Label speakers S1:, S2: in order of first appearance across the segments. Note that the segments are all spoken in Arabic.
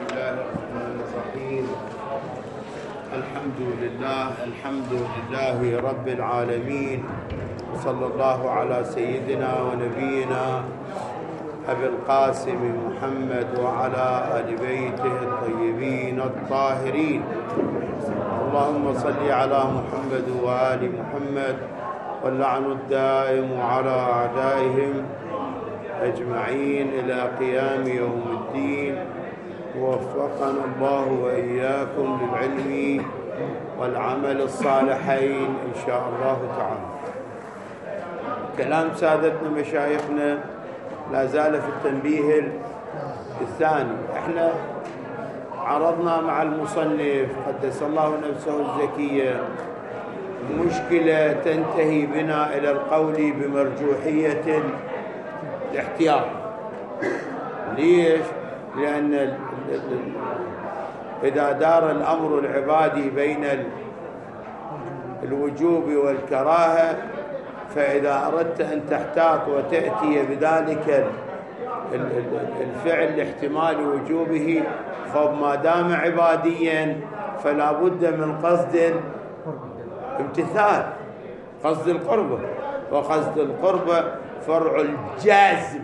S1: الله الرحمن الرحيم. الحمد لله رب العالمين، وصلى الله على سيدنا ونبينا أبي القاسم محمد وعلى آل بيته الطيبين الطاهرين. اللهم صل على محمد وآل محمد، واللعن الدائم على أعدائهم أجمعين إلى قيام يوم الدين. ووفقنا الله وإياكم للعلم والعمل الصالحين إن شاء الله تعالى. كلام سادتنا مشايخنا لا زال في التنبيه الثاني. احنا عرضنا مع المصنف قدس الله نفسه الزكية مشكلة تنتهي بنا إلى القول بمرجوحية الاحتياط. ليش؟ لأن إذا دار الأمر العبادي بين الوجوب والكراهة، فإذا أردت أن تحتاط وتأتي بذلك الفعل لاحتمال وجوبه، ما دام عباديا فلا بد من قصد امتثال، قصد القربة، وقصد القربة فرع الجازم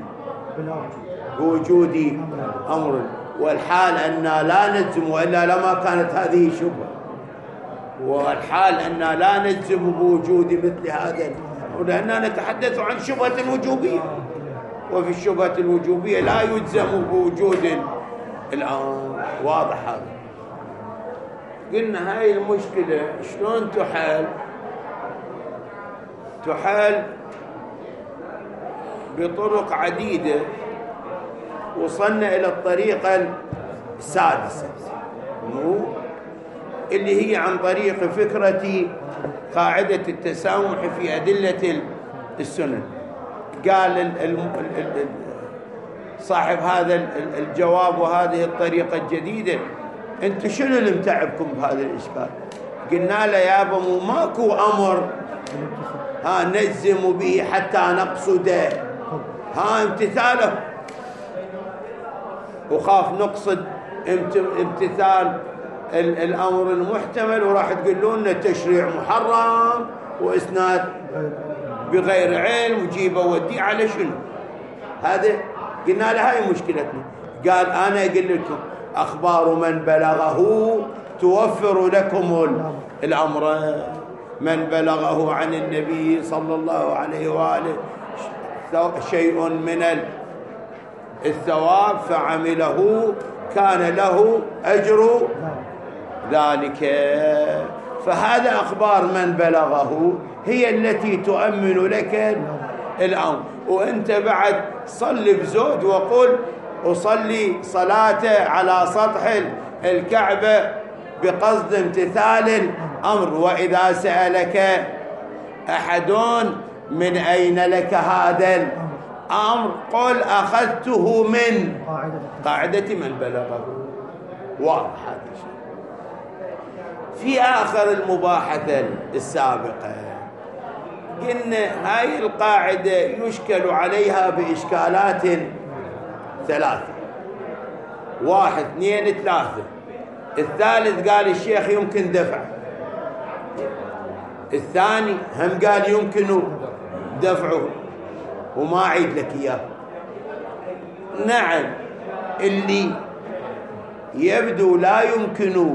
S1: بوجود أمر، والحال أننا لا نجزم، وإلا لما كانت هذه شبهة. والحال أننا لا نجزم بوجود مثل هذا، لأننا نتحدث عن شبهة الوجوبية، وفي الشبهة الوجوبية لا يجزم بوجود الآن. واضح هذا؟ قلنا هاي المشكلة شلون تحل بطرق عديدة. وصلنا إلى الطريقة السادسة اللي هي عن طريق فكرة قاعدة التسامح في أدلة السنن. قال صاحب هذا الجواب وهذه الطريقة الجديدة: انتم شنو اللي متعبكم بهذا الإشكال؟ قلنا له يابا ماكو أمر نجزم به حتى نقصده، امتثاله، وخاف نقصد امتثال الأمر المحتمل، وراح تقولون لنا التشريع محرم وإسناد بغير علم وجيبه ودي على شنو هذا. قلنا له هاي مشكلتنا. قال أنا أقول لكم أخبار من بلغه توفر لكم الأمر. من بلغه عن النبي صلى الله عليه وآله شيء من الثواب فعمله كان له أجر ذلك. فهذا أخبار من بلغه هي التي تؤمن لك الأمر. وأنت بعد صلي بزود وقل أصلي صلاة على سطح الكعبة بقصد امتثال الأمر. وإذا سألك أحد من أين لك هذا الأمر قل أخذته من قاعدة من بلغه. واضح هذا الشيء. في آخر المباحثة السابقة قلنا هاي القاعدة يشكل عليها بإشكالات ثلاثة: 1 2 3. الثالث قال الشيخ يمكن دفع، الثاني هم قال يمكن دفعه، وما أعيد لك إياه. نعم، اللي يبدو لا يمكن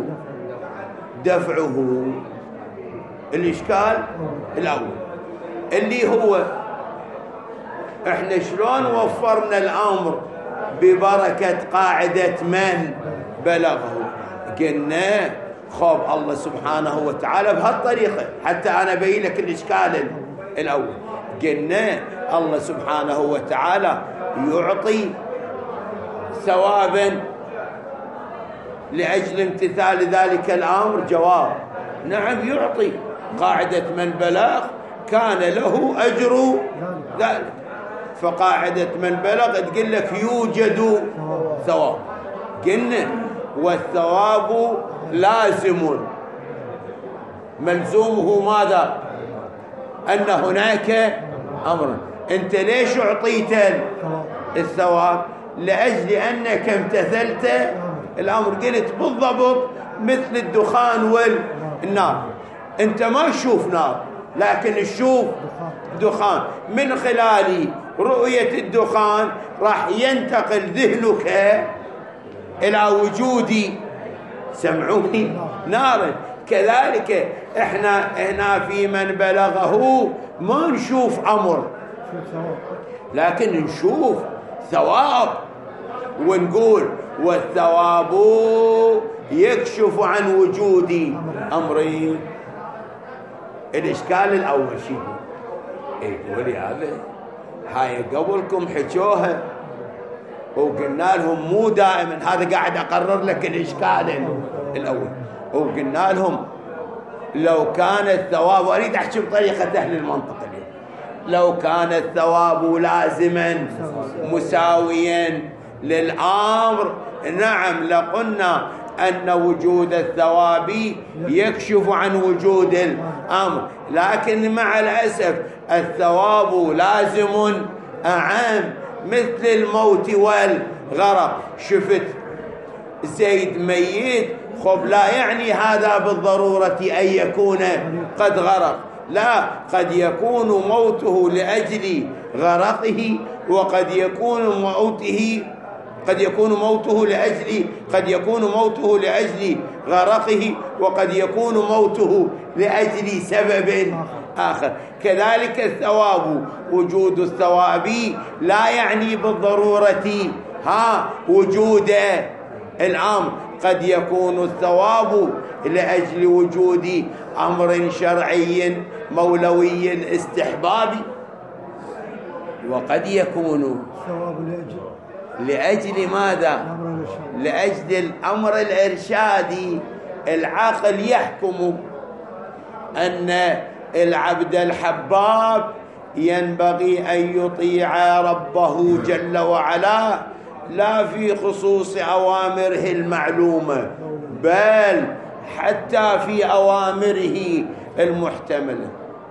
S1: دفعه الإشكال الأول اللي هو إحنا شلون وفرنا الأمر ببركة قاعدة من بلغه. قلنا خوف الله سبحانه وتعالى بهالطريقة حتى أنا أبين لك الإشكال الأول. قلنا الله سبحانه وتعالى يعطي ثوابا لأجل امتثال ذلك الأمر. جواب: نعم يعطي. قاعدة من بلغ كان له أجر ذلك. فقاعدة من بلغ تقول لك يوجد ثواب. قلنا والثواب لازم، ملزومه ماذا؟ أن هناك أمر. أنت ليش أعطيت الثواب؟ لأجل أنك امتثلت الأمر قلت بالضبط مثل الدخان والنار. أنت ما تشوف نار لكن تشوف دخان. من خلال رؤية الدخان راح ينتقل ذهنك إلى وجود، سمعوني، نار. كذلك احنا هنا في من بلغه ما نشوف أمر لكن نشوف ثواب، ونقول والثواب يكشف عن وجود أمرين. الإشكال الأول شيء يقول هذا هاي قبلكم حكوها وقلنا لهم مو دائما، هذا قاعد أقرر لك الإشكال الأول. وقلنا لهم لو كان الثواب، وأريد أحكي بطريقة أهل المنطق اليوم، لو كان الثواب لازما مساويا للأمر نعم لقلنا أن وجود الثواب يكشف عن وجود الأمر، لكن مع الأسف الثواب لازم أعم، مثل الموت والغرق. شفت زيد ميت، خب لا يعني هذا بالضرورة أن يكون قد غرق، لا، قد يكون موته لأجل غرقه، وقد يكون موته لأجل غرقه، وقد يكون موته لأجل سبب آخر. كذلك الثواب، وجود الثواب لا يعني بالضرورة وجود الأمر، قد يكون الثواب لأجل وجود أمر شرعي مولوي استحبابي، وقد يكون لأجل ماذا؟ لأجل الأمر الإرشادي. العقل يحكم أن العبد الحباب ينبغي أن يطيع ربه جل وعلا لا في خصوص أوامره المعلومة، بل حتى في أوامره المحتملة.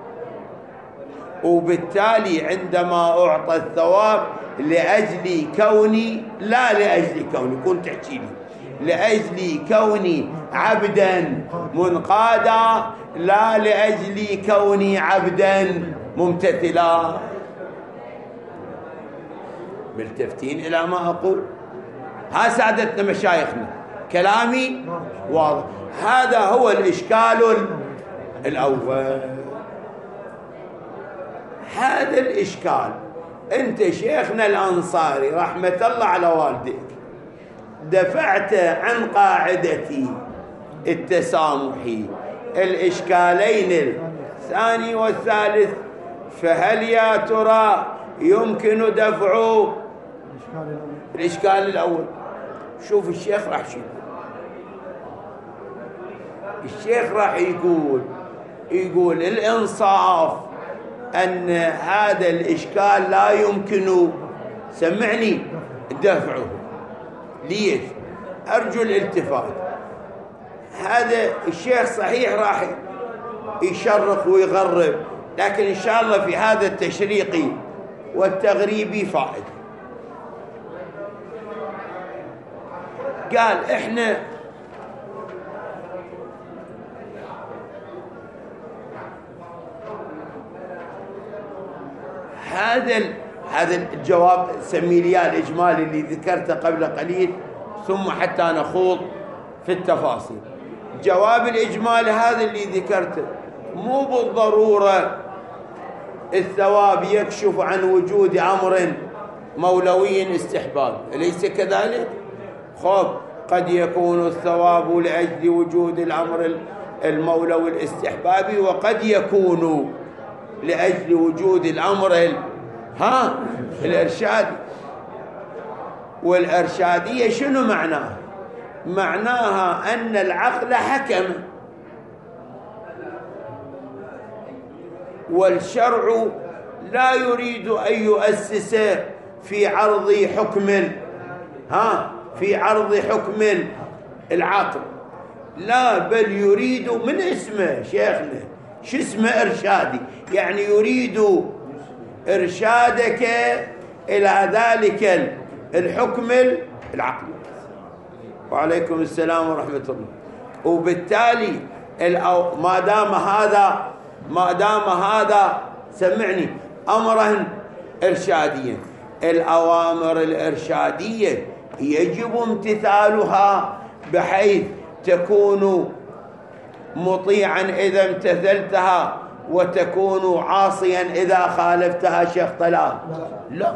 S1: وبالتالي عندما أعطى الثواب لأجل كوني، لا لأجل كوني، كنت تحكي لي لأجل كوني عبدا منقادا، لا لأجل كوني عبدا ممتثلا. ملتفتين إلى ما أقول؟ ها سادتنا مشايخنا، كلامي واضح. هذا هو الإشكال الأول. هذا الإشكال أنت شيخنا الأنصاري رحمة الله على والديك دفعت عن قاعدة التسامح الإشكالين الثاني والثالث، فهل يا ترى يمكن دفع الإشكال الأول؟ شوف الشيخ راح يقول، الشيخ راح يقول الإنصاف أن هذا الإشكال لا يمكن، سمعني، دفعه. ليش؟ أرجو الالتفات. هذا الشيخ صحيح راح يشرق ويغرب، لكن إن شاء الله في هذا التشريق والتغريب فائدة. قال إحنا هذا الجواب سمي لي الإجمالي اللي ذكرته قبل قليل، ثم حتى نخوض في التفاصيل. جواب الإجمالي هذا اللي ذكرته مو بالضرورة الثواب يكشف عن وجود أمر مولوي استحباب، أليس كذلك؟ خب قد يكون الثواب لأجل وجود الأمر المولوي الاستحبابي، وقد يكون لأجل وجود الأمر الإرشادي. والإرشادية شنو معناها؟ معناها أن العقل حكم، والشرع لا يريد أن يؤسس في عرض حكم العقل، لا، بل يريد من اسمه شيخنا، شو اسمه؟ إرشادي، يعني يريد إرشادك إلى ذلك الحكم العقلي. وعليكم السلام ورحمة الله. وبالتالي ما دام هذا سمعني أمرا إرشاديا، الأوامر الإرشادية يجب امتثالها بحيث تكون مطيعا إذا امتثلتها وتكون عاصيا إذا خالفتها. شيخ طلال لا،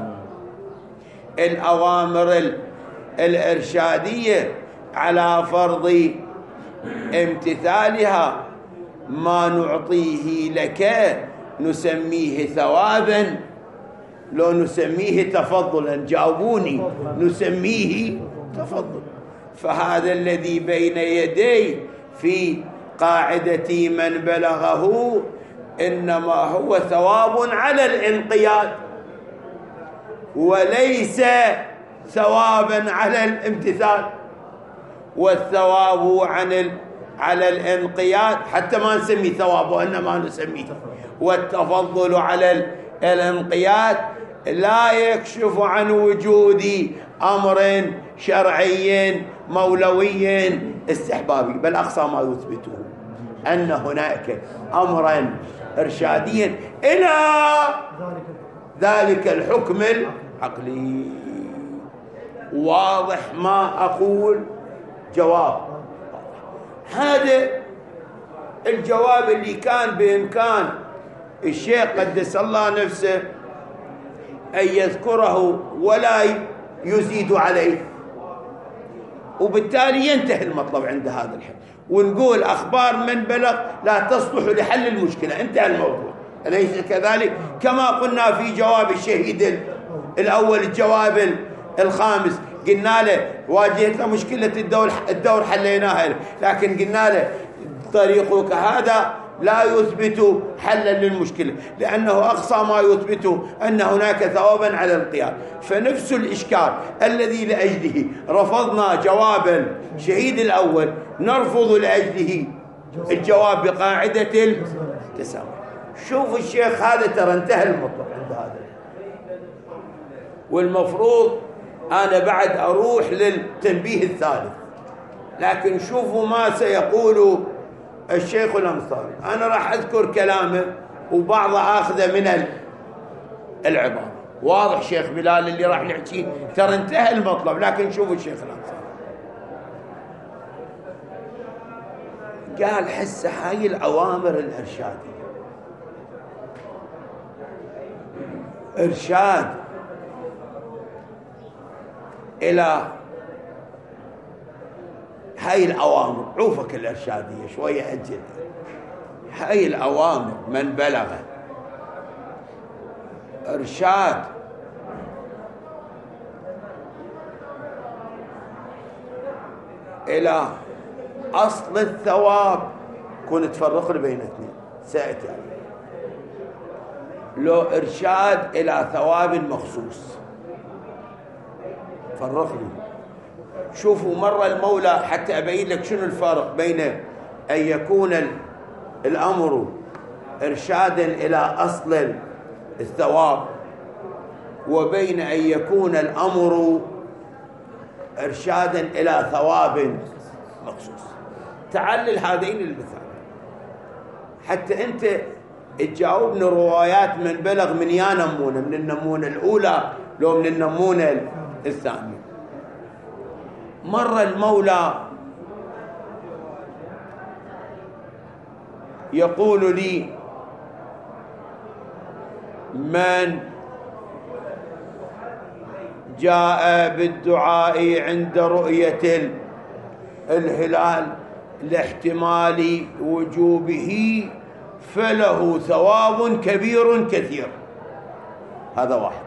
S1: الأوامر الإرشادية على فرض امتثالها ما نعطيه لك نسميه ثوابا لو نسميه تفضلا. جاوبوني، نسميه تفضل. فهذا الذي بين يدي في قاعدة من بلغه إنما هو ثواب على الانقياد وليس ثوابا على الامتثال. والثواب على الانقياد حتى ما نسميه ثواب وإنما نسميه، والتفضل على الانقياد لا يكشف عن وجود أمر شرعي مولوي استحبابي، بل أقصى ما يثبته أن هناك أمرا إرشاديا إلى ذلك الحكم العقلي. واضح ما أقول؟ جواب. هذا الجواب اللي كان بإمكان الشيخ قدس الله نفسه أن يذكره ولا يزيد عليه، وبالتالي ينتهي المطلب عند هذا الحد، ونقول أخبار من بلغ لا تصلح لحل المشكلة، انتهى الموضوع. أليس كذلك؟ كما قلنا في جواب الشهيد الأول، الجواب الخامس، قلنا له واجهت له مشكلة الدور حليناها، لكن قلنا له طريقك هذا لا يثبت حلا للمشكلة، لأنه أقصى ما يثبت أن هناك ثوابا على القيام. فنفس الإشكال الذي لأجله رفضنا جواب الشهيد الأول نرفض لأجله الجواب بقاعدة التسامح. شوف الشيخ هذا ترى انتهى المطلب عند هذا، والمفروض أنا بعد أروح للتنبيه الثالث، لكن شوفوا ما سيقول الشيخ الأنصاري. أنا راح أذكر كلامه وبعض آخذه من العبارة. واضح شيخ بلال اللي راح نحكيه؟ ترى انتهى المطلب، لكن شوفوا الشيخ الأنصاري قال حسه هاي الأوامر الإرشادية إرشاد إلى هاي الأوامر، عوفك الإرشادية شوية أجل، هاي الأوامر من بلغ إرشاد إلى أصل الثواب، كنت تفرق لي بين اثنين سأتي عليه. لو إرشاد إلى ثواب مخصوص فرق لي. شوفوا مرة المولى حتى أبين لك شنو الفرق بين أن يكون الأمر إرشادا إلى أصل الثواب وبين أن يكون الأمر إرشادا إلى ثواب مخصوص. تعلل هذين المثال حتى أنت تجاوبني روايات من بلغ من يا نمونة، من النمونة الأولى لو من النمونة الثانية. مرة المولى يقول لي من جاء بالدعاء عند رؤية الهلال لاحتمال وجوبه فله ثواب كبير كثير. هذا واحد.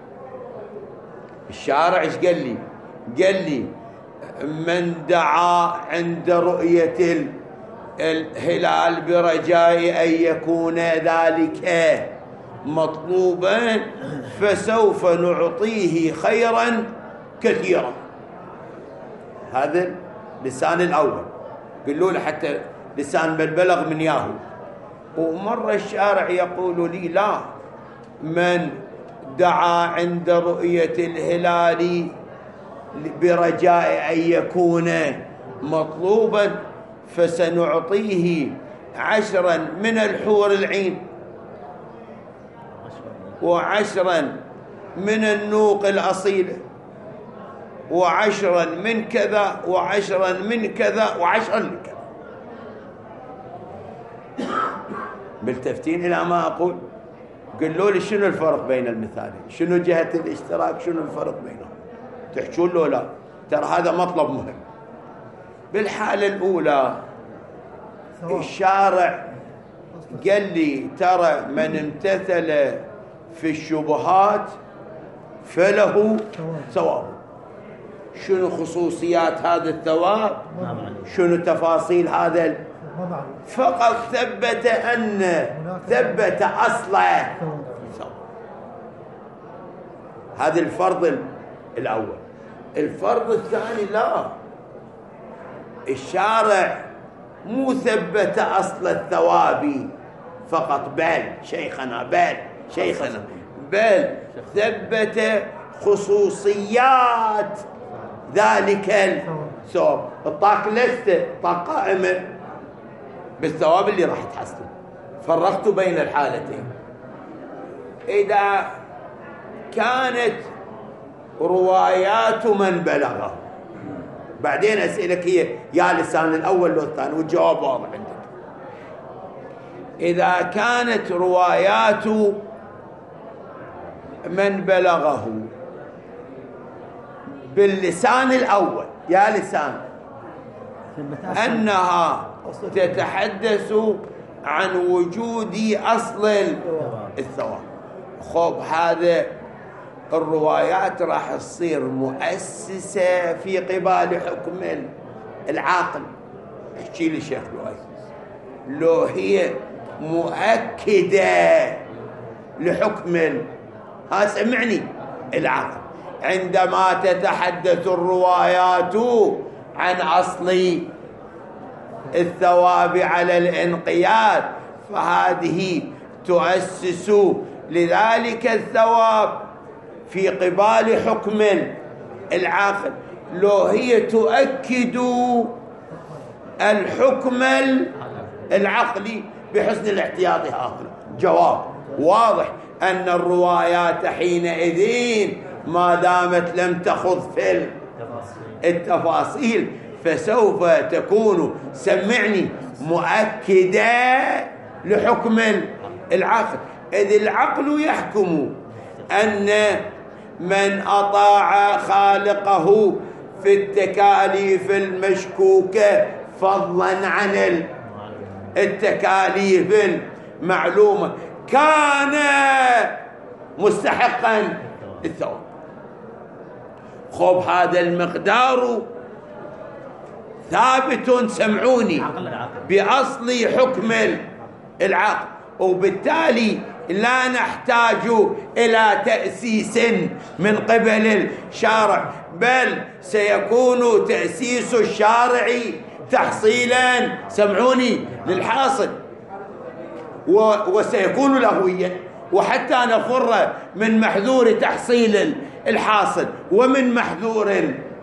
S1: الشارع ايش قال لي؟ قال لي من دعا عند رؤية الهلال برجاء أن يكون ذلك مطلوبا فسوف نعطيه خيرا كثيرا. هذا لسان الأول، قلوا له حتى لسان من بلغ من ياهو. ومرة الشارع يقول لي لا، من دعا عند رؤية الهلال برجاء أن يكون مطلوبا، فسنعطيه 10 من الحور العين، و10 من النوق الأصيلة، و10 من كذا، و10 من كذا، و10 من كذا. بالتفتين إلى ما أقول، قلوا لي شنو الفرق بين المثالين، شنو جهة الاشتراك، شنو الفرق بينهم، تحجون له لا؟ ترى هذا مطلب مهم. بالحالة الأولى الشارع قال لي ترى من امتثل في الشبهات فله ثواب. شنو خصوصيات هذا الثواب؟ شنو تفاصيل هذا؟ فقط ثبت أصله. هذا الفرض الأول. الفرض الثاني لا، الشارع مو ثبت أصل الثواب فقط، بل شيخنا بل ثبت خصوصيات ذلك الثواب. الطاق لست طاق قائمة بالثواب اللي راح تحصل. فرقت بين الحالتين. إذا كانت روايات من بلغه، بعدين أسئلك هي يا لسان الأول لو الثاني، والجواب واضح عندك. إذا كانت روايات من بلغه باللسان الأول، يا لسان، أنها تتحدث عن وجود أصل الثواب، خب هذا الروايات راح تصير مؤسسة في قبال حكم العاقل. احكي لي شيخ لو هي مؤكدة لحكم ها سمعني العاقل، عندما تتحدث الروايات عن أصل الثواب على الانقياد، فهذه تؤسس لذلك الثواب في قبال حكم العاقل. لو هي تؤكد الحكم العقلي بحسن الاحتياط هاهنا، جواب واضح أن الروايات حينئذ ما دامت لم تخض في التفاصيل فسوف تكون سمعني مؤكدة لحكم العقل، إذ العقل يحكم أن من أطاع خالقه في التكاليف المشكوكة فضلا عن التكاليف المعلومة كان مستحقا الثواب. خب هذا المقدار ثابت سمعوني بأصل حكم العقل، وبالتالي لا نحتاج إلى تأسيس من قبل الشارع، بل سيكون تأسيس الشارع تحصيلا سمعوني للحاصل، وسيكون لهويا. وحتى نفر من محذور تحصيل الحاصل ومن محذور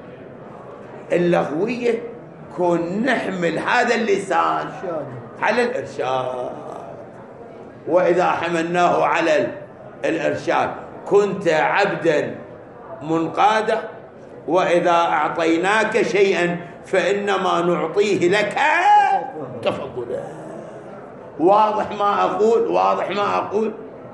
S1: اللغوية، كن نحمل هذا اللسان على الإرشاد، وإذا حملناه على الإرشاد كنت عبدا منقادا، وإذا أعطيناك شيئا فإنما نعطيه لك تفضلا. واضح ما أقول؟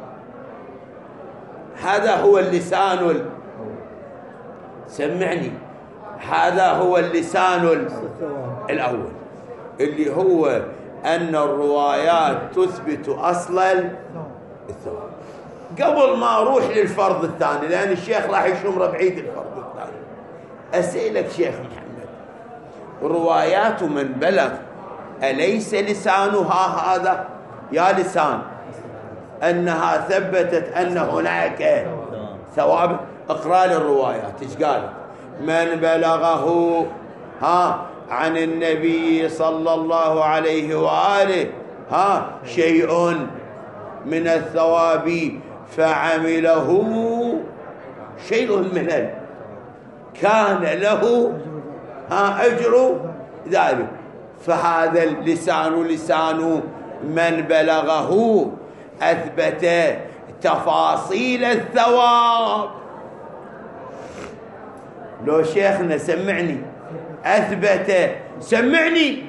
S1: هذا هو اللسان سمعني، هذا هو اللسان الأول، اللي هو أن الروايات تثبت أصل الثواب. قبل ما أروح للفرض الثاني، لأن الشيخ راح يشمر بعيد الفرض الثاني، أسألك شيخ محمد، روايات من بلغ أليس لسانها هذا يا لسان أنها ثبتت أن هناك ثواب؟ اقرأ للروايات ايش قالت؟ من بلغه عن النبي صلى الله عليه وآله شيء من الثواب فعمله، شيء من كان له أجر ذلك. فهذا اللسان لسان من بلغه أثبت تفاصيل الثواب. لو شيخنا سمعني أثبت، سمعني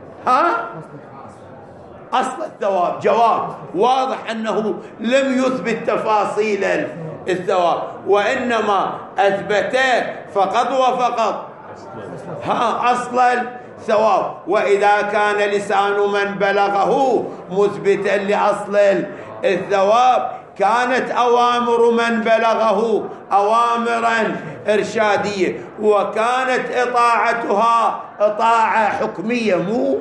S1: أصل الثواب، جواب واضح أنه لم يثبت تفاصيل الثواب، وإنما أثبت فقط وفقط أصل الثواب. وإذا كان لسان من بلغه مثبتا لأصل الثواب كانت أوامر من بلغه أوامرا إرشادية، وكانت إطاعتها طاعة حكمية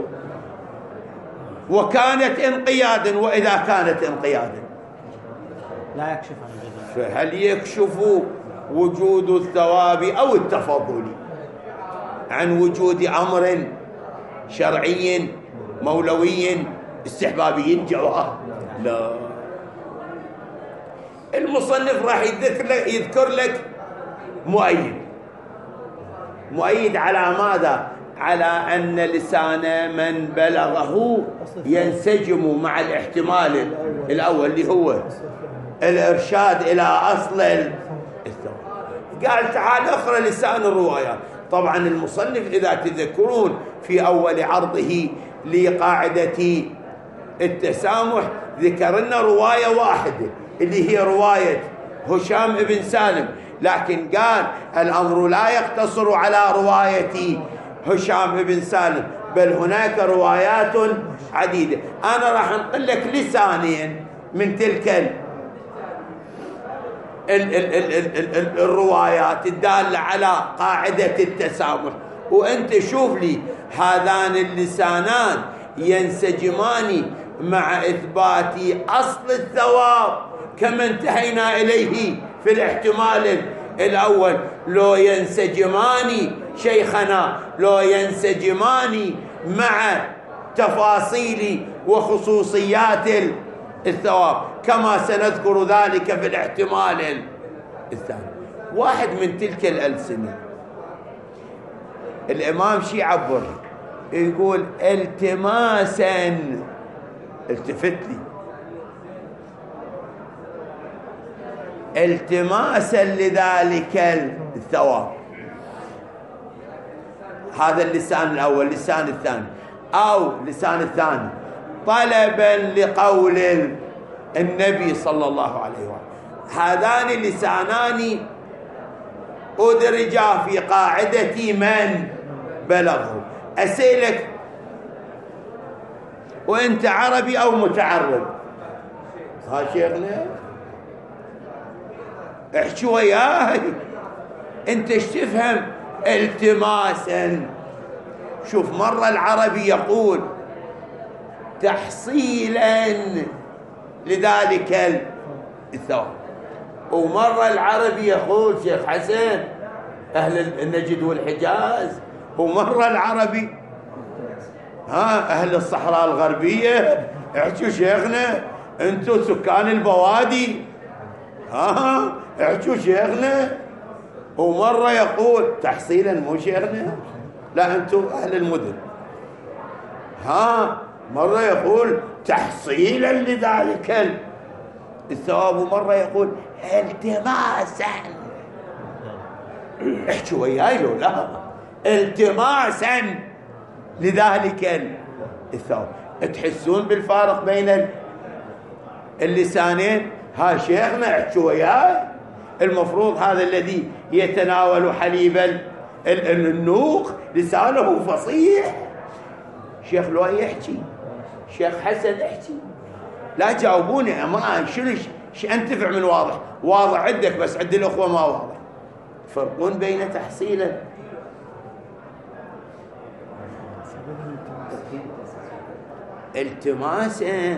S1: وكانت انقيادا. وإذا كانت انقيادا
S2: لا يكشف عن ذلك،
S1: فهل يكشف وجود الثواب أو التفضل عن وجود أمر شرعي مولوي استحبابي؟ جواب لا. المصنف راح يذكر لك مؤيد على ماذا؟ على أن لسان من بلغه ينسجم مع الاحتمال الأول اللي هو الإرشاد إلى أصل الثواب. قال تعال اقرأ لسان الروايات. طبعا المصنف إذا تذكرون في أول عرضه لقاعدة التسامح ذكر لنا رواية واحدة اللي هي رواية هشام بن سالم، لكن قال الأمر لا يقتصر على رواية هشام بن سالم بل هناك روايات عديدة. أنا راح أنقل لك لسانين من تلك الروايات الدالة على قاعدة التسامح، وأنت شوف لي هذان اللسانان ينسجمان مع إثبات أصل الثواب كما انتهينا إليه في الاحتمال الأول. لو ينسجمان شيخنا، لو ينسجمان مع تفاصيل وخصوصيات الثواب كما سنذكر ذلك في الاحتمال الثاني. واحد من تلك الألسنة الإمام شي عبر يقول التماسا، التفت لي، التماسا لذلك الثواب. هذا اللسان الأول. اللسان الثاني أو لسان الثاني طلبا لقول النبي صلى الله عليه وسلم. هذان اللسانان أدرجا في قاعدة من بلغه. أسألك وأنت عربي أو متعرب؟ ها شيخنا احكي وياي، انت ايش تفهم التماسا؟ شوف مرة العربي يقول تحصيلا لذلك الثواب، ومرة العربي يقول شيخ حسن أهل النجد والحجاز، ومرة العربي أهل الصحراء الغربية. احكوا شيخنا انتوا سكان البوادي، احكوا شيخنا. ومرة يقول تحصيلا، مو شيخنا، لا انتوا أهل المدن. مرة يقول تحصيلا لذلك الثواب، ومرة يقول التماسا. احكوا وياي لو لا، التماسا لذلك الثواب. تحسون بالفارق بين اللسانين؟ ها شيخنا احكوا وياي. المفروض هذا الذي يتناول حليب النوق لسانه فصيح. شيخ لؤي يحكي، شيخ حسن احكي، لا جاوبوني. ما شنو انتفع من واضح؟ واضح عندك بس عند الاخوه ما واضح. فرقون بين تحصيلا التماسا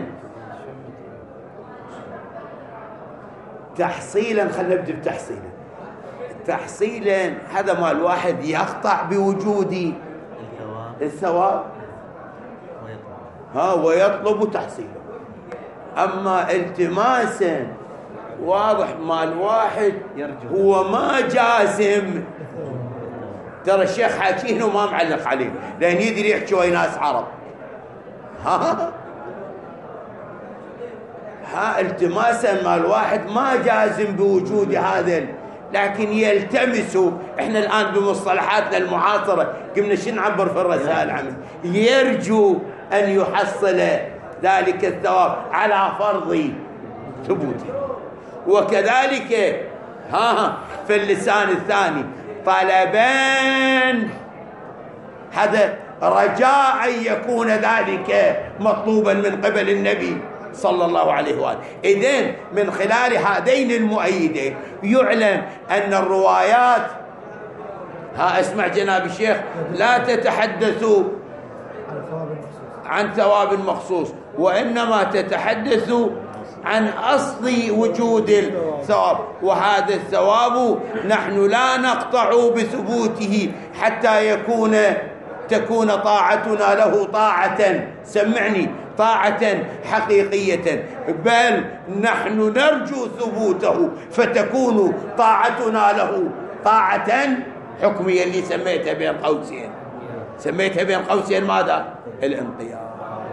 S1: تحصيلا. خلينا نبدا بتحصيلا. تحصيلا هذا ما الواحد يقطع بوجود الثواب ويطلب تحصيلا. اما التماسا واضح ما الواحد هو ما جازم ترى الشيخ حاكينه وما معلق عليه لأن يدري يحكي ويا ناس عرب. ها التماسا مال واحد ما جازم بوجود هذا، لكن يلتمس. احنا الآن بمصطلحاتنا المعاصرة قمنا شو نعبر في الرسائل عنه؟ يرجو أن يحصل ذلك الثواب على فرض ثبوته. وكذلك في اللسان الثاني طلبان، هذا رجاء أن يكون ذلك مطلوبا من قبل النبي صلى الله عليه وآله. إذن من خلال هذين المؤيدين يعلم أن الروايات اسمع جناب الشيخ لا تتحدث عن ثواب مخصوص، وإنما تتحدث عن أصل وجود الثواب، وهذا الثواب نحن لا نقطع بثبوته حتى تكون طاعتنا له طاعة، سمعني، طاعة حقيقية، بل نحن نرجو ثبوته فتكون طاعتنا له طاعة حكمية اللي سميتها بين قوسين، سميتها بين قوسين ماذا؟ الانقياد.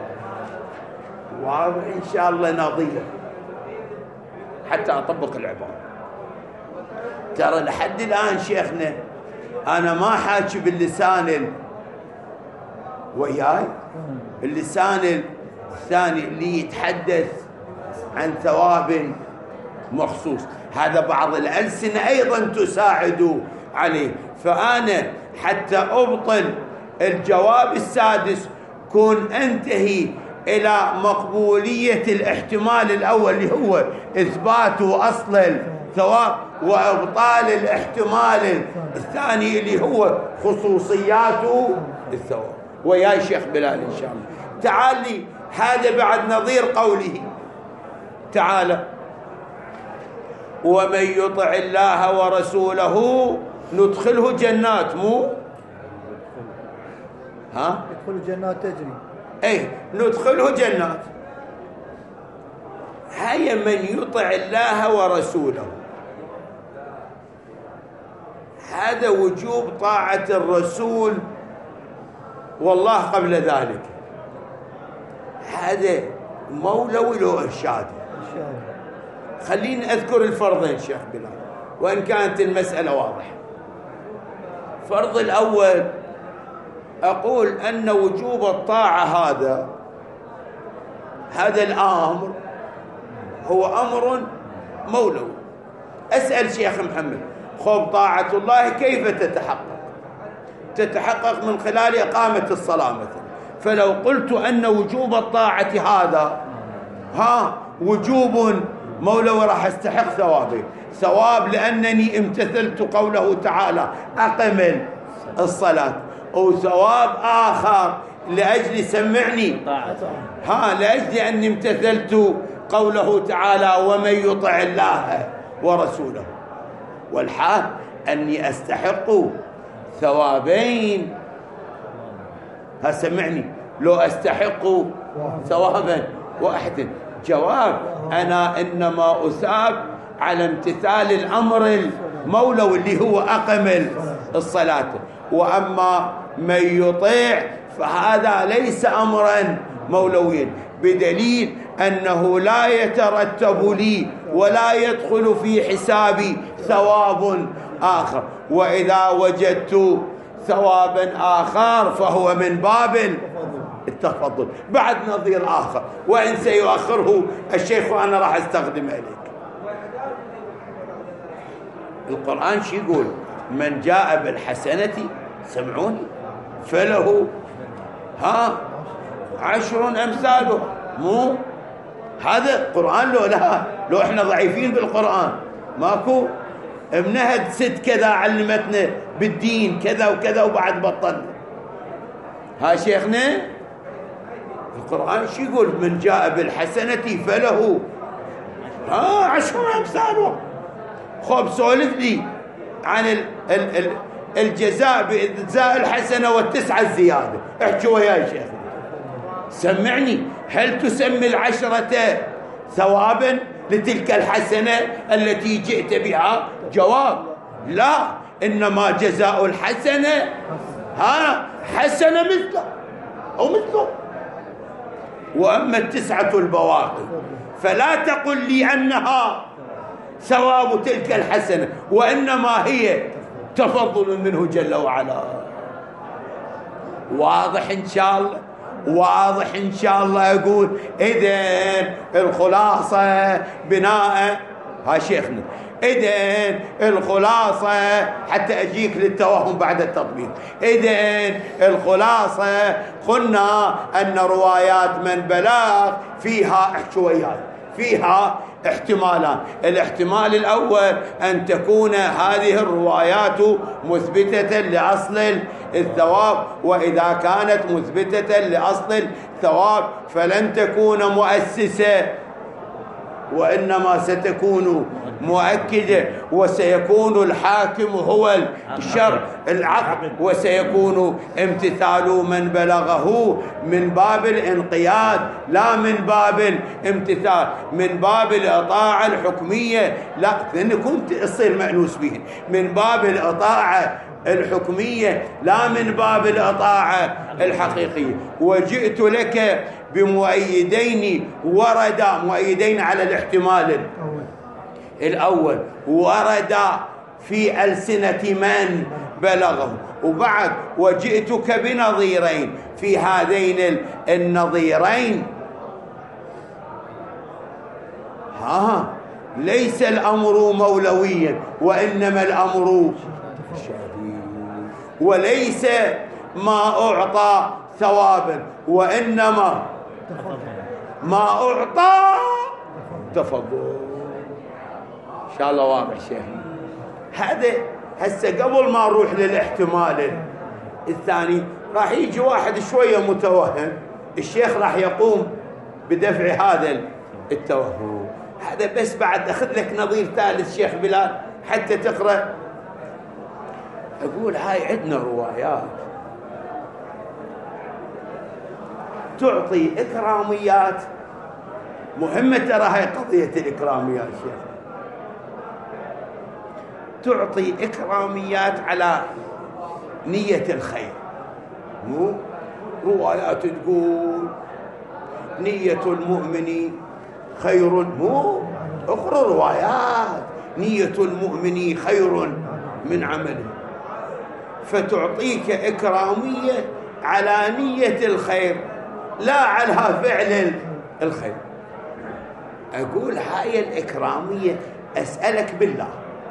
S1: وإن شاء الله نضيع حتى أطبق العبارة. ترى لحد الآن شيخنا أنا ما حاكي باللسان وياي، اللسان الثاني اللي يتحدث عن ثواب مخصوص، هذا بعض الألسنة أيضا تساعد عليه. فأنا حتى أبطل الجواب السادس كون أنتهي إلى مقبولية الاحتمال الأول اللي هو إثبات أصل الثواب، وإبطال الاحتمال الثاني اللي هو خصوصيات الثواب. ويا شيخ بلال إن شاء الله تعال لي هذا بعد نظير قوله تعالى: ومن يطع الله ورسوله ندخله جنات، مو
S3: يدخل جنات تجري،
S1: اي ندخله جنات. هيا من يطع الله ورسوله، هذا وجوب طاعة الرسول والله قبل ذلك، هذا مولوي له إرشاد. خليني أذكر الفرضين شيخ بلال وإن كانت المسألة واضحة. الفرض الأول أقول أن وجوب الطاعة هذا الأمر هو أمر مولوي. أسأل شيخ محمد: خب طاعة الله كيف تتحقق؟ تتحقق من خلال إقامة الصلاة مثلا. فلو قلت أن وجوب الطاعة هذا وجوب مولوي راح استحق ثوابي، ثواب لأنني امتثلت قوله تعالى أقم الصلاة، أو ثواب آخر لأجل سمعني لأجل أني امتثلت قوله تعالى ومن يطع الله ورسوله، والحال أني أستحق ثوابين. سمعني، لو أستحق ثوابا واحدا جواب أنا إنما أثاب على امتثال الأمر المولوي اللي هو أقم الصلاة. وأما من يطيع فهذا ليس أمرا مولويا، بدليل أنه لا يترتب لي ولا يدخل في حسابي ثواب آخر، وإذا وجدت ثوابا آخر فهو من باب التفضل. بعد نظير آخر وإن سيؤخره الشيخ وأنا راح أستخدم إليك. القرآن شو يقول؟ من جاء بالحسنة سمعوني فله 10 أمثاله. مو هذا قرآن لو لا؟ لو احنا ضعيفين بالقرآن ماكو منهد 6 كذا علمتنا بالدين كذا وكذا وبعد بطلنا. شيخنا القرآن شو يقول؟ من جاء بالحسنة فله 10 أمثاله. خب سولف لي عن الجزاء بإجزاء الحسنة والتسعة الزيادة، احكي وياي شيخ. سمعني، هل تسمي 10 ثوابا لتلك الحسنة التي جئت بها؟ جواب: لا، إنما جزاء الحسنة حسنة مثله أو مثله. وأما 9 البواقي فلا تقل لي أنها ثواب تلك الحسنة، وإنما هي تفضل منه جل وعلا. واضح إن شاء الله؟ واضح إن شاء الله. أقول إذن الخلاصة بناء شيخنا، إذن الخلاصة حتى أجيك للتوهم بعد التطبيق. إذن الخلاصة قلنا أن روايات من بلغ فيها احتويات، فيها احتمالان. الاحتمال الأول أن تكون هذه الروايات مثبتة لأصل الثواب، وإذا كانت مثبتة لأصل الثواب فلن تكون مؤسسة، وإنما ستكون مؤكدة، وسيكون الحاكم هو الشرع العقل، وسيكون امتثال من بلغه من باب الانقياد لا من باب الامتثال، من باب الإطاعة الحكمية، لا لأن كنت تصير مأنوس به، من باب الإطاعة الحكمية لا من باب الإطاعة الحقيقية. وجئت لك بمؤيدين وردا، مؤيدين على الاحتمال الأول، وردا في ألسنة من بلغه، وبعد وجئتك بنظيرين في هذين النظيرين. ليس الأمر مولويا وإنما الأمر شهري، وليس ما أعطى ثوابا وإنما ما أعطى تفضل. إن شاء الله واضح شيخ. هذا هسه قبل ما نروح للاحتمال الثاني راح يجي واحد شوية متوهم، الشيخ راح يقوم بدفع هذا التوهم. هذا بس بعد أخذ لك نظير ثالث شيخ بلال حتى تقرأ. أقول هاي عندنا روايات تعطي إكراميات مهمة. ترى هاي قضية الإكراميات شيخ، تعطي إكراميات على نية الخير. مو روايات تقول نية المؤمن خير، مو أخرى روايات نية المؤمن خير من عمله، فتعطيك إكرامية على نية الخير لا على فعل الخير. أقول هاي الإكرامية أسألك بالله،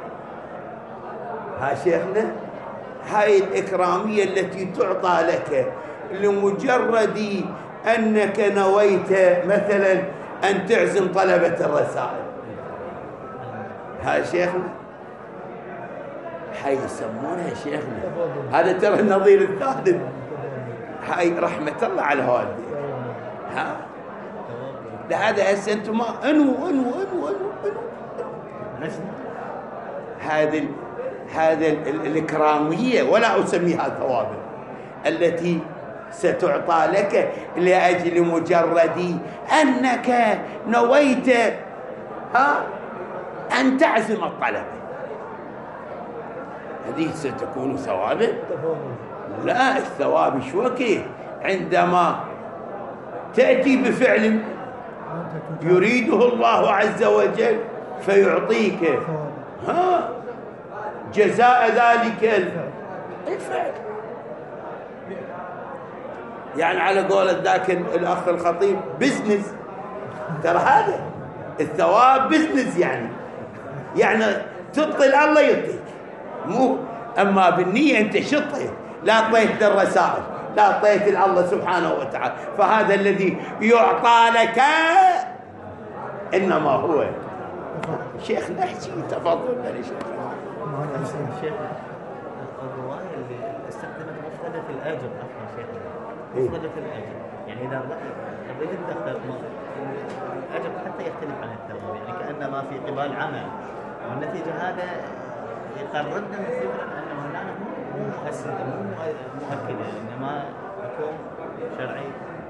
S1: ها شيخنا، هاي الإكرامية التي تعطى لك لمجرد أنك نويت مثلا أن تعزم طلبة الرسائل، ها شيخنا هاي يسمونها شيخنا، هذا ترى النظير الثالث، هاي رحمة الله على الوالدين. ها لهذا هسه انتم انو هذه الإكرامية ولا أسميها ثوابا التي ستعطى لك لأجل مجرد أنك نويت أن تعزم الطلبة، هذه ستكون ثوابا. لا، الثواب شوكي عندما تأتي بفعل يريده الله عز وجل فيعطيك جزاء ذلك الفعل. يعني على قولة ذاك الأخ الخطيب بزنس، ترى هذا الثواب بزنس، يعني تعطي الله يعطيك، مو أما بالنية أنت شطيت، لا أعطيت للرسائل، لا أعطيت الله سبحانه وتعالى، فهذا الذي يعطى لك إنما هو شيخ نحكي. تفضل يا
S2: شيخ. الرواية اللي استخدمت مفردة الأجر أصلا شيخنا، مفردة الأجر، يعني إذا الرجل دخل الأجر حتى يختلف عن الثواب، يعني كأنما في قبال عمل، والنتيجة هذا يقررنا من فكرة أنه هنا مو مؤكدة، إنما يكون شرعي.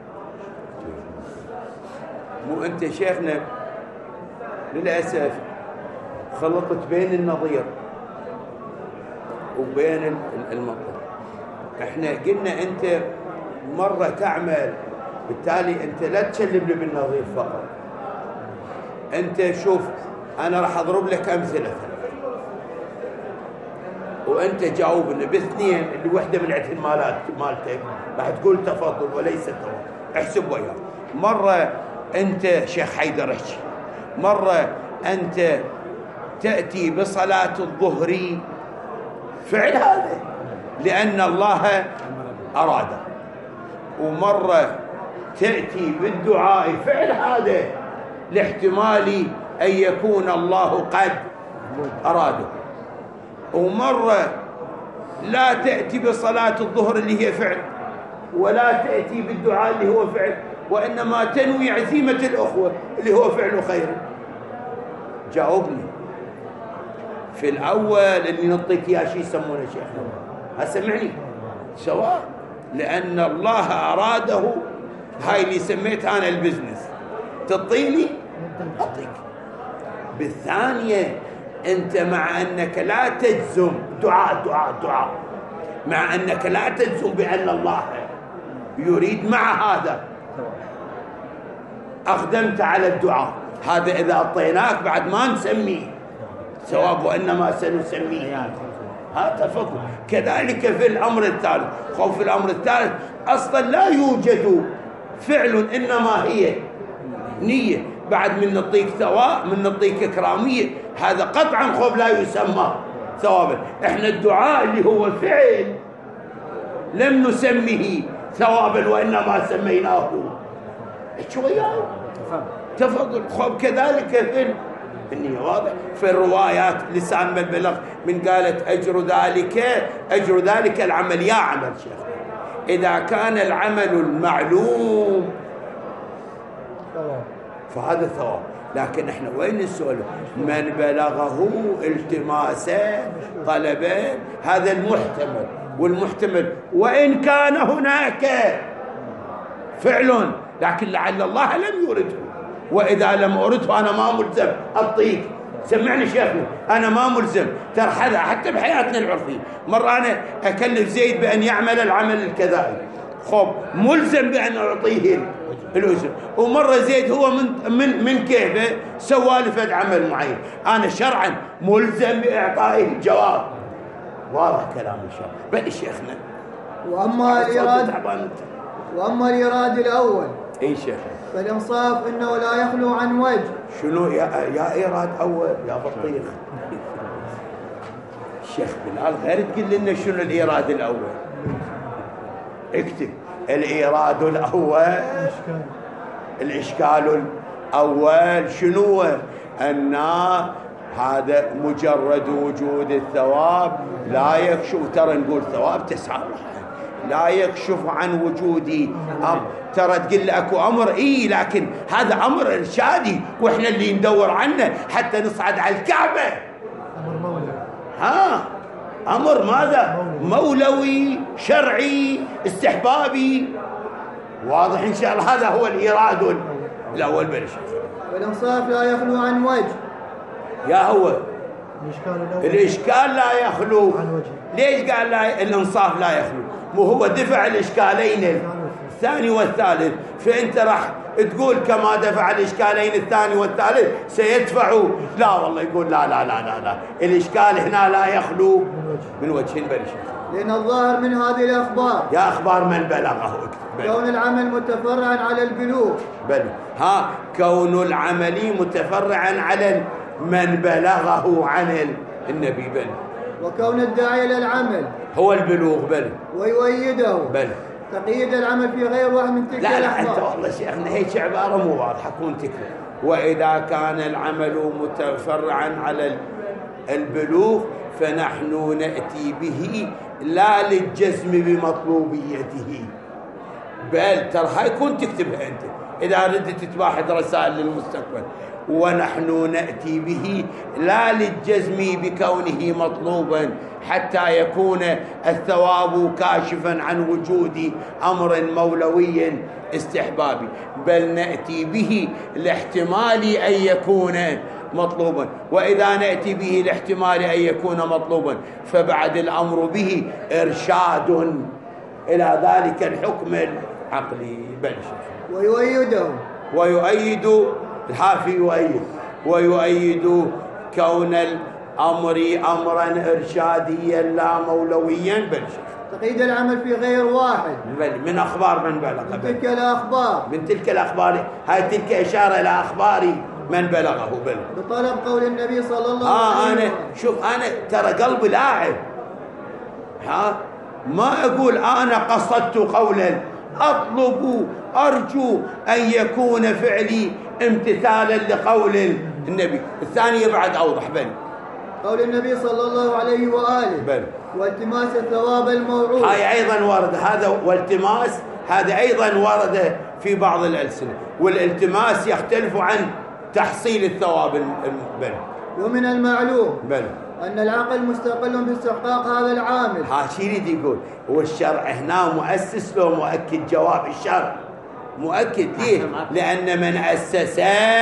S1: مو أنت شيخنا للأسف خلطت بين النظير وبين المطلوب. احنا قلنا انت مرة تعمل، بالتالي انت لا تشلب لي بالنظير فقط. انت شوف انا راح اضرب لك امثلة وانت جاوبني باثنين، اللي وحدة من الاحتمالات مالتك راح تقول تفضل وليس توافق. احسب وياك. مرة انت شيخ حيدر احكي، مرة انت تأتي بصلاة الظهر فعل هذا لأن الله أراده، ومرة تأتي بالدعاء فعل هذا لاحتمال أن يكون الله قد أراده، ومرة لا تأتي بصلاة الظهر اللي هي فعل ولا تأتي بالدعاء اللي هو فعل، وإنما تنوي عزيمة الأخوة اللي هو فعل خير. جاوبني. في الأول اللي نعطيك إياه شو يسمونه شيخنا؟ هسمعني سواء، لأن الله أراده. هاي اللي سميت أنا البزنس، تعطيني أعطيك. بالثانية أنت مع أنك لا تجزم دعاء مع أنك لا تجزم بأن الله يريد، مع هذا أقدمت على الدعاء. هذا إذا أعطيناك بعد ما نسميه ثواب، وإنما سنسميه. هذا تفضل. كذلك في الأمر الثالث. خوف الأمر الثالث أصلا لا يوجد فعل، إنما هي نية. بعد من نعطيك ثواب، من نعطيك كرامية، هذا قطعا خوف لا يسمى ثوابا. احنا الدعاء اللي هو فعل لم نسميه ثوابا وإنما سميناه شوية. تفضل. خوف كذلك في النية. واضح. في الروايات لسان من بلغ من قالت أجر ذلك العمل. يا عمل شيخ، إذا كان العمل المعلوم فهذا ثواب. لكن احنا وين نسولف؟ من بلغه التماسا طلبا، هذا المحتمل. والمحتمل وإن كان هناك فعل لكن لعل الله لم يرده، وإذا لم أرده أنا ما ملزم أعطيك. سمعني شيخنا، أنا ما ملزم. ترى حتى بحياتنا العرفية مرة أنا أكلف زيد بأن يعمل العمل الكذائي، خب ملزم بأن أعطيه الأجر. ومرة زيد هو من كيفه سوالف عمل معين، أنا شرعا ملزم بإعطائه الجواب. واضح كلام الشيخ. بل شيخنا.
S3: وأما الإراد الأول
S1: أي شيخ،
S3: فالإنصاف إنه لا يخلو عن وجه.
S1: شنو يا إيراد أول يا بطيخ؟ الشيخ بلال غير تقول لنا شنو الإيراد الأول. اكتب الإيراد الأول. الإشكال الأول شنو؟ أن هذا مجرد وجود الثواب لا يكشف. ترى نقول ثواب تسعى لا يكشف عن وجودي. ترى تقول لي اكو امر، لكن هذا امر ارشادي واحنا اللي ندور عنه حتى نصعد على الكعبه.
S3: امر مولوي.
S1: امر ماذا؟ مولوي شرعي استحبابي. واضح ان شاء الله. هذا هو الايراد الاول. بلش
S3: والانصاف لا يخلو عن وجه.
S1: يا هو الاشكال لا يخلو
S3: عن وجه.
S1: ليش قال لا الانصاف لا يخلو؟ مو هو دفع الاشكالين الثاني والثالث، فانت راح تقول كما دفع الاشكالين الثاني والثالث سيدفع. لا والله يقول لا لا لا لا لا، الاشكال هنا لا يخلو من وجهين. بلش
S3: لأن الظاهر من هذه الأخبار
S1: يا أخبار من بلغه
S3: كون العمل متفرعا على البلوغ.
S1: كون العمل متفرعا على من بلغه عن النبي.
S3: وكون الداعي إلى العمل
S1: هو البلوغ.
S3: ويؤيده. تقييد العمل في غير واحد من تلك
S1: لا
S3: الأحوال.
S1: أنت والله شيخنا هيك عبارة مو واضحة كون تكفي. وإذا كان العمل متفرعا على البلوغ فنحن نأتي به لا للجزم بمطلوبيته. بل ترى هاي كون تكتبها أنت إذا ردت تباحث رسائل للمستقبل. ونحن نأتي به لا للجزم بكونه مطلوبا حتى يكون الثواب كاشفا عن وجود أمر مولوي استحبابي، بل نأتي به لاحتمال أن يكون مطلوبا، وإذا نأتي به لاحتمال أن يكون مطلوبا فبعد الأمر به إرشاد إلى ذلك الحكم العقلي. ويؤيد الحافي ويؤيد كون الأمر أمرا إرشاديا لا مولويا.
S3: تقييد العمل في غير واحد
S1: من أخبار من بلغ
S3: من تلك الأخبار
S1: هاي تلك إشارة إلى أخبار من بلغه
S3: بطلب قول النبي صلى الله عليه وسلم.
S1: أنا شوف، أنا ترى قلبي لاعب، ما أقول أنا قصدت قولا، أطلب أرجو أن يكون فعلي امتثالا لقول النبي. الثانية بعد أوضح
S3: قول النبي صلى الله عليه وآله والتماس الثواب الموعود.
S1: هاي أيضا ورد، هذا والتماس هذا أيضا ورد في بعض الألسنة، والالتماس يختلف عن تحصيل الثواب.
S3: ومن المعلوم أن العقل مستقل باستحقاق هذا العامل.
S1: شي يريد يقول هو الشرع هنا مؤسس له مؤكد جواب الشرع مؤكد ليه؟ لأن من أسس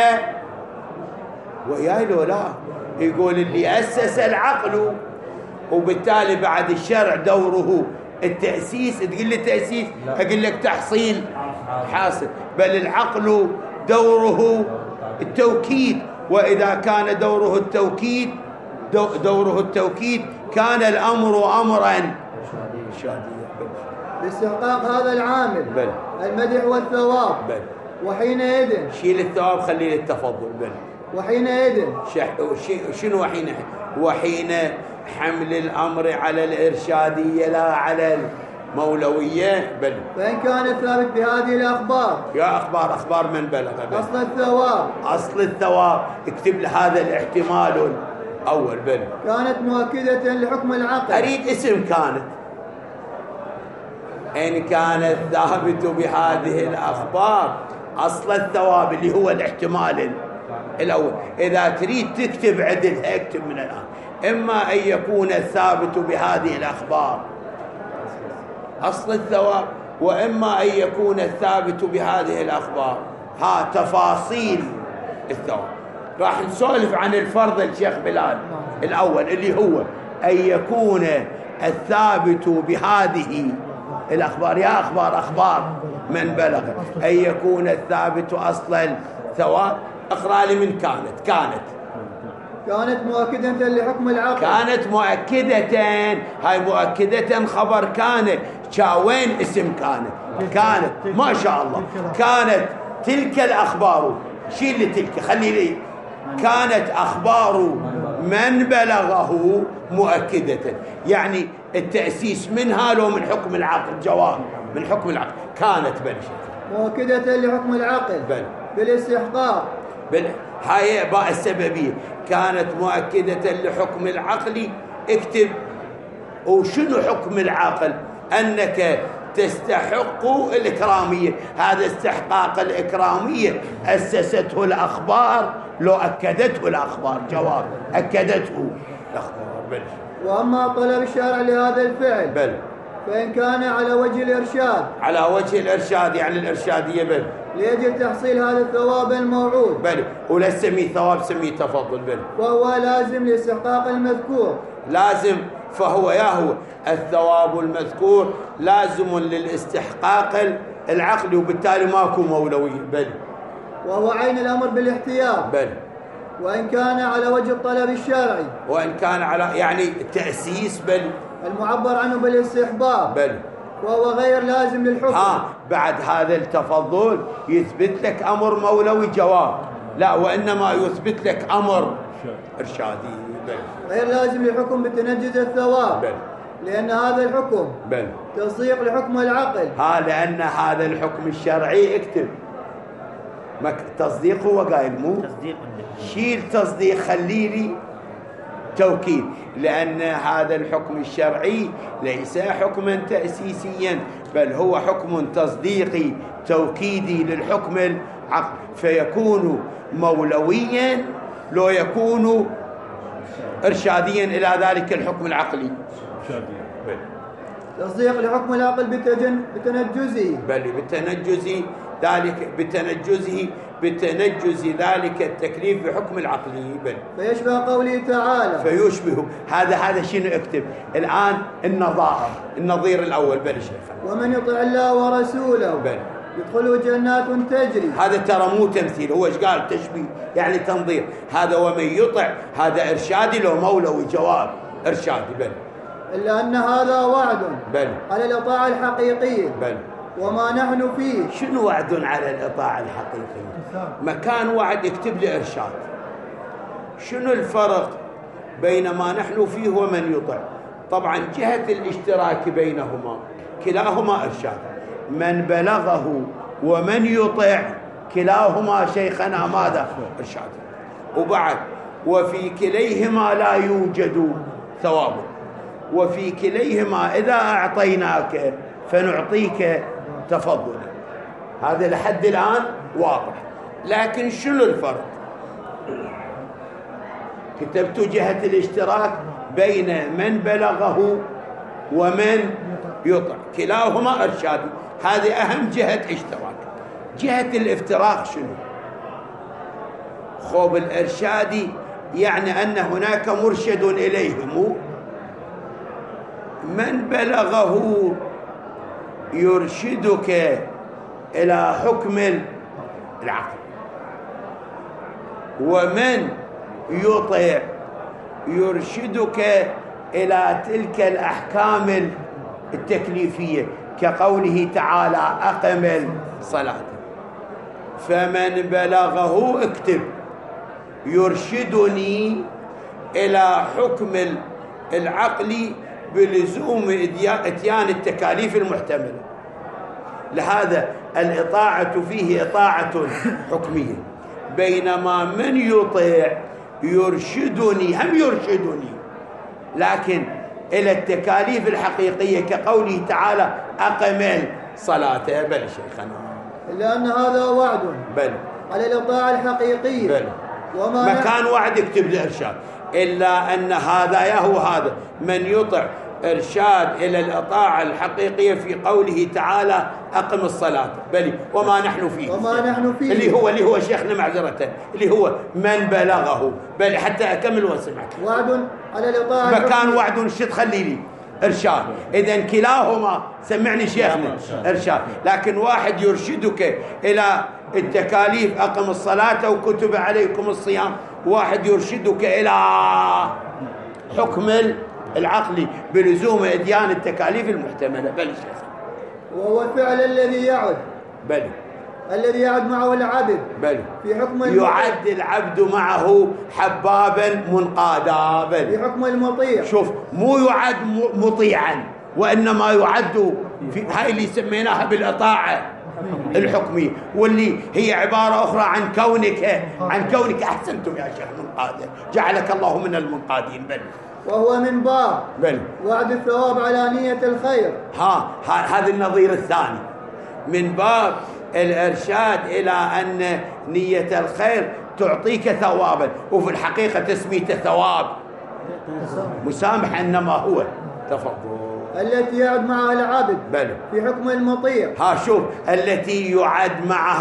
S1: وياي له لا يقول اللي أسس العقل، وبالتالي بعد الشرع دوره التأسيس. تقول لي تأسيس أقول لك تحصيل حاصل، بل العقل دوره التوكيد، وإذا كان دوره التوكيد كان الأمر أمرا إرشاديا
S3: باستحقاق هذا العامل المدح والثواب. وحينئذ
S1: شيل الثواب خليه للتفضل.
S3: وحينئذ
S1: شنو وحين حمل الأمر على الإرشادية لا على المولوية.
S3: فإن كان ثابت بهذه الأخبار،
S1: يا أخبار من بلغ
S3: أصل
S1: الثواب اكتب لهذا الاحتمال الأول.
S3: كانت مؤكدة لحكم العقل.
S1: أريد اسم كانت. إن كانت ثابت بهذه الأخبار أصل الثواب اللي هو الاحتمال الأول. إذا تريد تكتب عدلها اكتب من الآن. إما أن يكون الثابت بهذه الأخبار أصل الثواب، وإما أن يكون الثابت بهذه الأخبار تفاصيل الثواب. راح نسولف عن الفرض الشيخ بلال الأول اللي هو أن يكون الثابت بهذه الأخبار. يا أخبار من بلغ أن يكون الثابت أصل الثواب. اقرأ لي من
S3: كانت مؤكدة لحكم العقل.
S1: كانت مؤكدة، هاي مؤكدة خبر كان. وين اسم كانت ما شاء الله. كانت تلك الأخبار، شيل تلك خلي لي. كانت أخبار من بلغه مؤكدة، يعني التأسيس منها لو من حكم العقل. جواب من حكم العقل. كانت
S3: مؤكدة لحكم العقل بالاستحقاق.
S1: هاي باء السببية. كانت مؤكدة لحكم العقل. اكتب وشنو حكم العقل؟ أنك تستحق الإكرامية. هذا استحقاق الإكرامية أسسته الأخبار لو أكدته الأخبار. جواب أكدته الأخبار.
S3: وأما طلب الشارع لهذا الفعل فإن كان على وجه الإرشاد، يعني الإرشادية
S1: ليجب
S3: تحصيل هذا الثواب الموعود.
S1: ولا سمي ثواب سمي تفضل.
S3: فهو لازم لاستحقاق المذكور.
S1: لازم فهو هو الثواب المذكور لازم للاستحقاق العقلي، وبالتالي ماكو مولوية.
S3: وهو عين الأمر بالاحتياط. وإن كان على وجه الطلب الشرعي،
S1: وإن كان على يعني التأسيس
S3: المعبر عنه بالاستحباب. وهو غير لازم للحكم.
S1: بعد هذا التفضل يثبت لك أمر مولوي. جواب لا، وإنما يثبت لك أمر إرشادي
S3: غير لازم للحكم بتنجز الثواب. لأن هذا الحكم تصديق لحكم العقل.
S1: لأن هذا الحكم الشرعي. اكتب تصديق. هو قايل مو
S2: تصديق.
S1: شيل تصديق خلي لي توكيد، لأن هذا الحكم الشرعي ليس حكما تأسيسيا، بل هو حكم تصديقي توكيدي للحكم العقل، فيكون مولويا لو يكون إرشاديا إلى ذلك الحكم العقلي.
S3: تصديق لحكم العقل بتنجزه.
S1: بتنجزه ذلك بتنجز ذلك التكليف بحكم العقلي. بل
S3: فيشبه قوله تعالى،
S1: فيشبه هذا شنو اكتب الآن النظير الأول. بل شيخ،
S3: ومن يطع الله ورسوله
S1: بل
S3: يدخله جنات تجري.
S1: هذا ترى مو تمثيل، هو ايش قال؟ تشبيه يعني تنظير. هذا ومن يطع هذا إرشادي لو مولوي، جواب إرشادي. بل
S3: إلا أن هذا وعد
S1: بل
S3: على الإطاعة الحقيقية.
S1: بل
S3: وما نحن فيه.
S1: شنو وعد على الإطاعة الحقيقية؟ مكان وعد يكتب لي إرشاد. شنو الفرق بين ما نحن فيه ومن يطع؟ طبعا جهة الاشتراك بينهما كلاهما إرشاد. من بلغه ومن يطع كلاهما شيخنا ماذا؟ إرشاد. وبعد وفي كليهما لا يوجد ثواب، وفي كليهما إذا أعطيناك فنعطيك تفضلا. هذا لحد الآن واضح. لكن شنو الفرق؟ كتبت جهة الاشتراك بين من بلغه ومن يطع كلاهما إرشادي. هذه أهم جهة اشتراك. جهة الافتراق شنو؟ خوب الإرشادي يعني أن هناك مرشد إليهم، من بلغه يرشدك إلى حكم العقل، ومن يطع يرشدك إلى تلك الأحكام التكليفية كقوله تعالى أقم الصلاة. فمن بلغه اكتب يرشدني إلى حكم العقل بلزوم اتيان التكاليف المحتملة. لهذا الإطاعة فيه إطاعة حكمية، بينما من يطيع يرشدني لكن إلى التكاليف الحقيقية كقوله تعالى أقم الصلاة. بل شيخنا،
S3: إلا أن هذا وعد
S1: بل
S3: على الإطاعة الحقيقية.
S1: بل مكان وعد يكتب الإرشاد. إلا أن هذا هو هذا من يطع إرشاد إلى الإطاعة الحقيقية في قوله تعالى أقم الصلاة. بل وما نحن فيه اللي هو شيخنا معذرة اللي هو من بلغه. بل حتى أكمل واسمعك.
S3: وعد على الإطاعة
S1: مكان وعد شد خلي لي إرشاد. إذن كلاهما سمعني شيخنا إرشاد. لكن واحد يرشدك إلى التكاليف أقم الصلاة وكتب عليكم الصيام، واحد يرشدك إلى حكم العقل بلزوم إتيان التكاليف المحتملة. بل شيخ،
S3: وهو الفعل الذي يعد.
S1: بل
S3: الذي يعد معه العبد.
S1: بل
S3: في حكم
S1: يعد العبد معه حبابا منقادا. بل
S3: في حكم المطيع.
S1: شوف، مو يعد مطيعا، وإنما يعد في هاي اللي سميناها بالإطاعة الحكمية، واللي هي عبارة أخرى عن كونك أحسنتم يا شيخ منقادة، جعلك الله من المنقادين. بل
S3: وهو من باب
S1: بل
S3: وعد الثواب على نية الخير.
S1: هذا النظير الثاني من باب الإرشاد إلى أن نية الخير تعطيك ثوابا، وفي الحقيقة تسميته ثواب مسامح، إنما هو تفضل.
S3: التي يعد معها العبد
S1: بل
S3: في حكم المطيع.
S1: شوف، التي يعد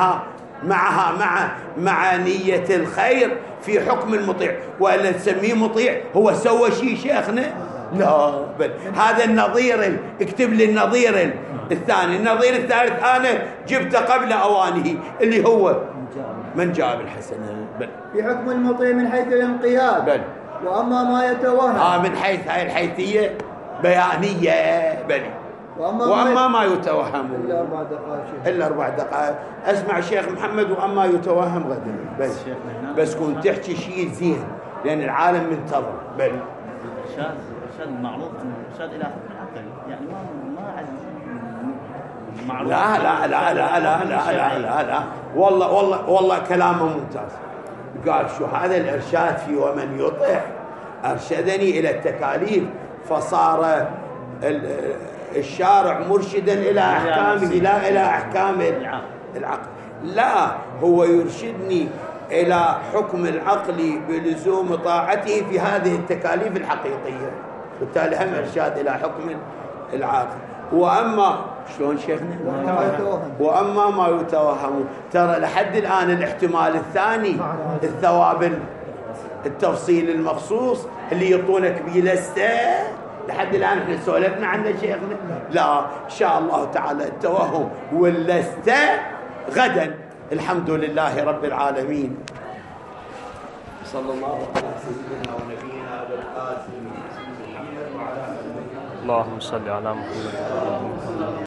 S1: مع نية الخير في حكم المطيع. وإلا نسميه مطيع هو سوى شيء شيخنا؟ لا، بل هذا النظير. اكتب لي النظير الثاني. النظير الثالث أنا جبته قبل أوانه اللي هو من جاء بالحسنة. بل
S3: في حكم المطيع من حيث الانقياد.
S1: بل
S3: وأما ما يتوهم
S1: من حيث هاي الحيثية بيانية. بل وأما ما يتوهم إلا 4 دقائق. أسمع شيخ محمد. وأما يتوهم غدا بس كنت تحكي شيء زين لأن العالم منتظر. بل
S2: الإرشاد معروف أنه الإرشاد إلى حكم العقل، يعني ما عاد معروف.
S1: لا والله كلامه ممتاز. قال شو هذا الإرشاد في ومن يطع أرشدني إلى التكاليف، فصار الشارع مرشدا إلى أحكامه لا إلى أحكام العقل. لا، هو يرشدني إلى حكم العقل بلزوم طاعته في هذه التكاليف الحقيقية، بالتالي هم إرشاد إلى حكم العقل. وأما شلون شيخنا؟ وأما ما يتوهم، ترى لحد الآن الاحتمال الثاني الثواب التفصيل المخصوص اللي يعطونك به لسته، لحد الآن احنا سولفنا عنه شيخنا. لا إن شاء الله تعالى التوهم واللسته غدا. الحمد لله رب العالمين. صلى الله على سيدنا ونبينا بالقاسم.
S4: اللهم صل على محمد.